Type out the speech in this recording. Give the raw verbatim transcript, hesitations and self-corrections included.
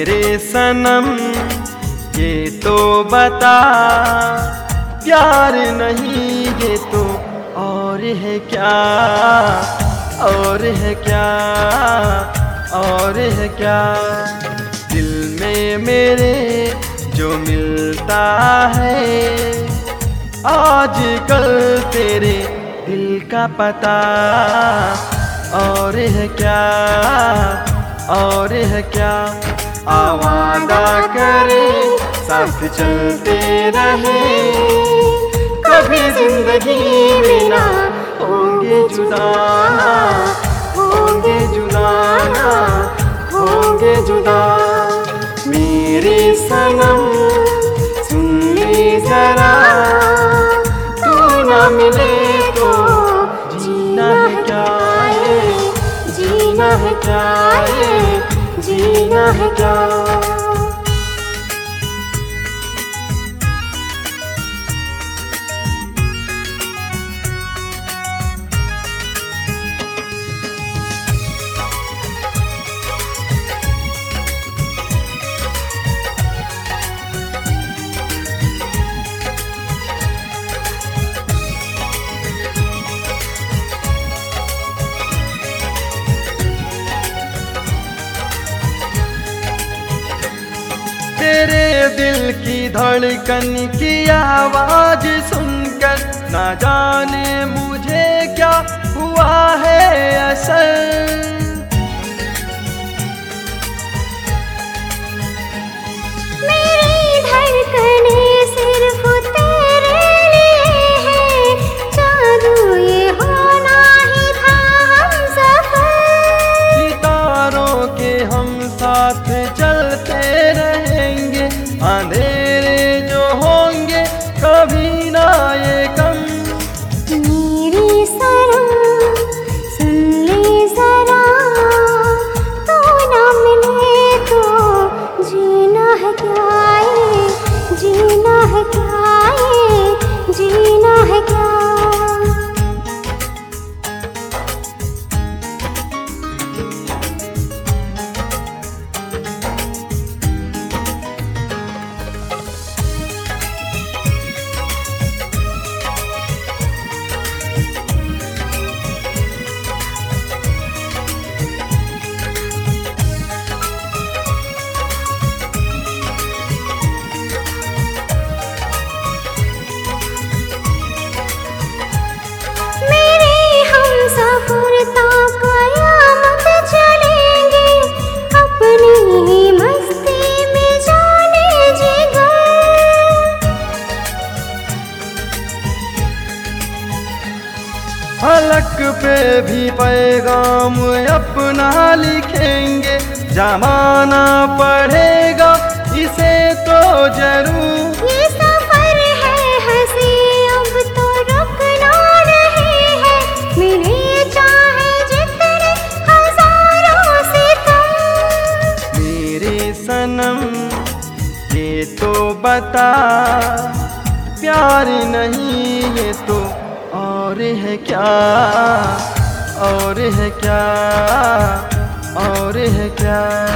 मेरे सनम ये तो बता, प्यार नहीं ये तो और है क्या, और है क्या, और है क्या। दिल में मेरे जो मिलता है आजकल तेरे दिल का पता, और है क्या, और है क्या। आवादा करे साथ चलते रहे, कभी जिंदगी में ना होंगे जुदा, होंगे जुदा, होंगे जुदा। मेरे सनम सुन ले जरा, तू ना मिले तो जीना है क्या, जीना है क्या, जीना है क्या। तेरे दिल की धड़कन की आवाज सुनकर ना जाने मुझे क्या हुआ है असर। मेरी धड़कने सिर्फ तेरे लिए है, जादू ये होना ही था हम सफर। सितारों के हम साथ चलते रहेंगे, अंधेरे जो होंगे कभी ना ये कम। मेरी सनम सुन ले जरा, तू ना मिले तो जीना है क्या, ये जीना है क्या, ये जीना है क्या। फलक पे भी पैगाम अपना लिखेंगे, जमाना पढ़ेगा इसे तो जरूर। ये सफर है हंसी अब तो रुकना नहीं है, मिले चाहे जितने हजारों सितम। मेरे सनम ये तो बता, प्यार नहीं ये तो और है क्या, और है क्या, और है क्या।